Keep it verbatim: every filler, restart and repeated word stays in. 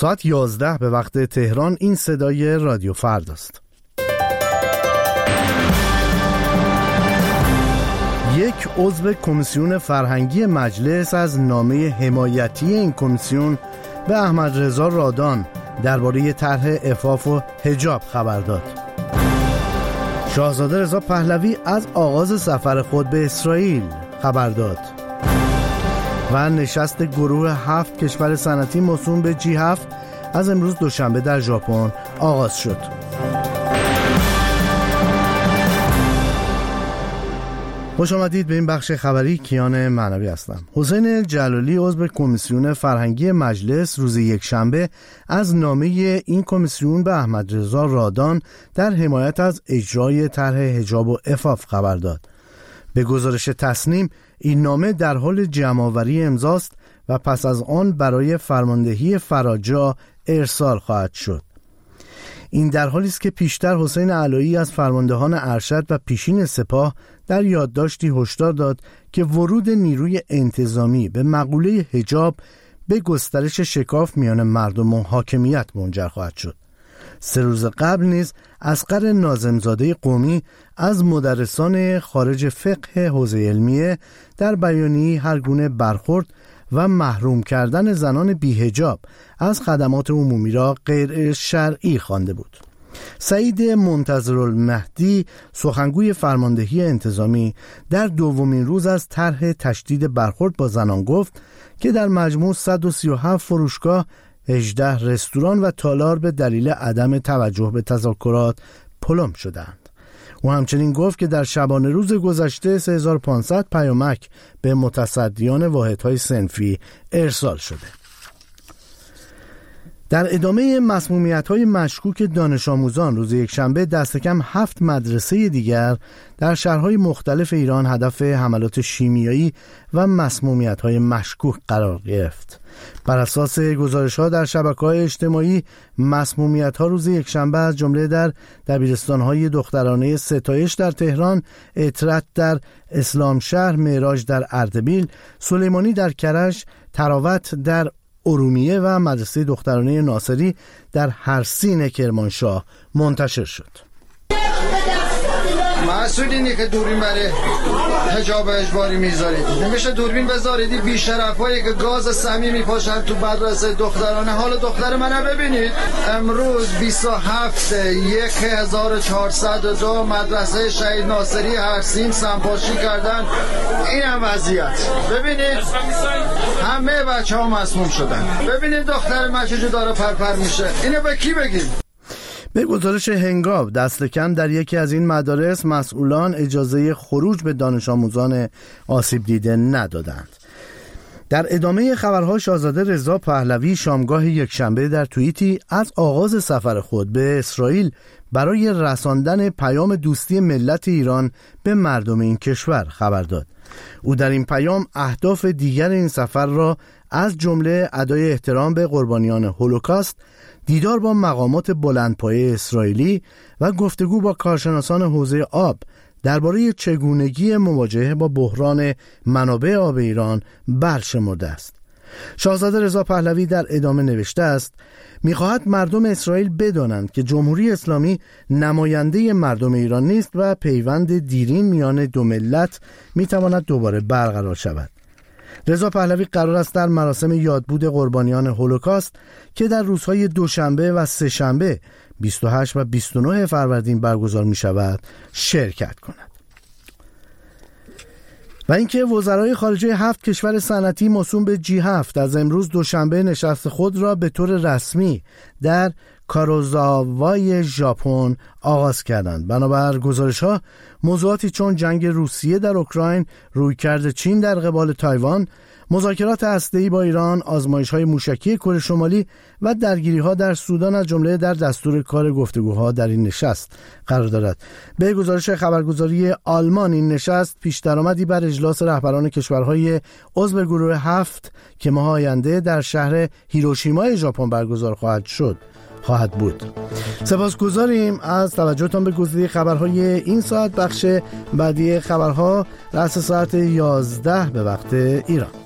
ساعت یازده به وقت تهران. این صدای رادیو فرداست. یک عضو کمیسیون فرهنگی مجلس از نامه حمایتی این کمیسیون به احمد رضا رادان درباره طرح عفاف و حجاب خبر داد. شاهزاده رضا پهلوی از آغاز سفر خود به اسرائیل خبر داد و نشست گروه هفت کشور صنعتی موسوم به جی هفت از امروز دوشنبه در ژاپن آغاز شد. خوش آمدید به این بخش خبری. کیان معنوی هستم. حسین جلالی عضو کمیسیون فرهنگی مجلس روز یکشنبه از نامه این کمیسیون به احمد رضا رادان در حمایت از اجرای طرح حجاب و عفاف خبر داد. به گزارش تصنیم این نامه در حال جمع‌آوری امضاست و پس از آن برای فرماندهی فراجا ارسال خواهد شد. این در حالی است که پیشتر حسین علایی از فرماندهان ارشد و پیشین سپاه در یادداشتی هشدار داد که ورود نیروی انتظامی به مقوله حجاب به گسترش شکاف میان مردم و حاکمیت منجر خواهد شد. سه روز قبل نیز اصغر ناظمزاده قمی از مدرسان خارج فقه حوزه علمیه در بیانیه‌ای هر گونه برخورد و محروم کردن زنان بی‌حجاب از خدمات عمومی را غیر شرعی خوانده بود. سعید منتظرالمهدی سخنگوی فرماندهی انتظامی در دومین روز از طرح تشدید برخورد با زنان گفت که در مجموع صد و سی و هفت فروشگاه، هجده رستوران و تالار به دلیل عدم توجه به تذکرات پلم شدند. او همچنین گفت که در شبانه روز گذشته سه هزار و پانصد پیامک به متصدیان واحدهای صنفی ارسال شده. در ادامه مسمومیت‌های مشکوک دانش آموزان روز یکشنبه دست کم هفت مدرسه دیگر در شهرهای مختلف ایران هدف حملات شیمیایی و مسمومیت‌های مشکوک قرار گرفت. بر اساس گزارش‌ها در شبکه‌های اجتماعی، مسمومیت‌ها روز یکشنبه از جمله در دبیرستان‌های دخترانه ستایش در تهران، اطرت در اسلامشهر، معراج در اردبیل، سلیمانی در کرج، تراوت در ارومیه و مدرسه دخترانه ناصری در هرسین کرمانشاه منتشر شد. مسئولینی که دوربین برای حجاب اجباری میذارید، نمیشه دوربین بذارید بی شرفایی که گاز سمی میپاشن تو مدرسه دخترانه. حالا دختر منو ببینید، امروز بیست و هفت هزار و چهارصد و دو مدرسه شهید ناصری هرسین سمپاشی کردن. این هم وضعیت. ببینید همه بچه ها مسموم شدن. ببینید دختر من چجور داره پرپر میشه. اینو به کی بگیم؟ به گزارش هنگام دست کم در یکی از این مدارس مسئولان اجازه خروج به دانش آموزان آسیب دیده ندادند. در ادامه خبرها شاهزاده رضا پهلوی شامگاه یکشنبه در توییتی از آغاز سفر خود به اسرائیل برای رساندن پیام دوستی ملت ایران به مردم این کشور خبر داد. او در این پیام اهداف دیگر این سفر را از جمله ادای احترام به قربانیان هولوکاست، دیدار با مقامات بلندپایه اسرائیلی و گفتگو با کارشناسان حوزه آب درباره چگونگی مواجهه با بحران منابع آب ایران برشمرده است. شاهزاده رضا پهلوی در ادامه نوشته است: می‌خواهد مردم اسرائیل بدانند که جمهوری اسلامی نماینده مردم ایران نیست و پیوند دیرین میان دو ملت می‌تواند دوباره برقرار شود. رضا پهلوی قرار است در مراسم یادبود قربانیان هولوکاست که در روزهای دوشنبه و سه‌شنبه بیست و هشت و بیست و نه فروردین برگزار می شود شرکت کند. و اینکه وزرای خارجه هفت کشور صنعتی موسوم به جی هفت از امروز دوشنبه نشست خود را به طور رسمی در کاروزاوای ژاپن آغاز کردند. بنابر گزارش‌ها موضوعاتی چون جنگ روسیه در اوکراین، رویکرد چین در قبال تایوان، مذاکرات هسته‌ای با ایران، آزمایش‌های موشکی کره شمالی و درگیری‌ها در سودان از جمله در دستور کار گفتگوها در این نشست قرار دارد. به گزارش خبرگزاری آلمان این نشست پیش درآمدی بر اجلاس رهبران کشورهای عضو گروه هفت که ماه آینده در شهر هیروشیما ژاپن برگزار خواهد شد خواهد بود. سپاسگزاریم از توجهتان به گزیده خبرهای این ساعت. بخش بعدی خبرها رأس ساعت یازده به وقت ایران.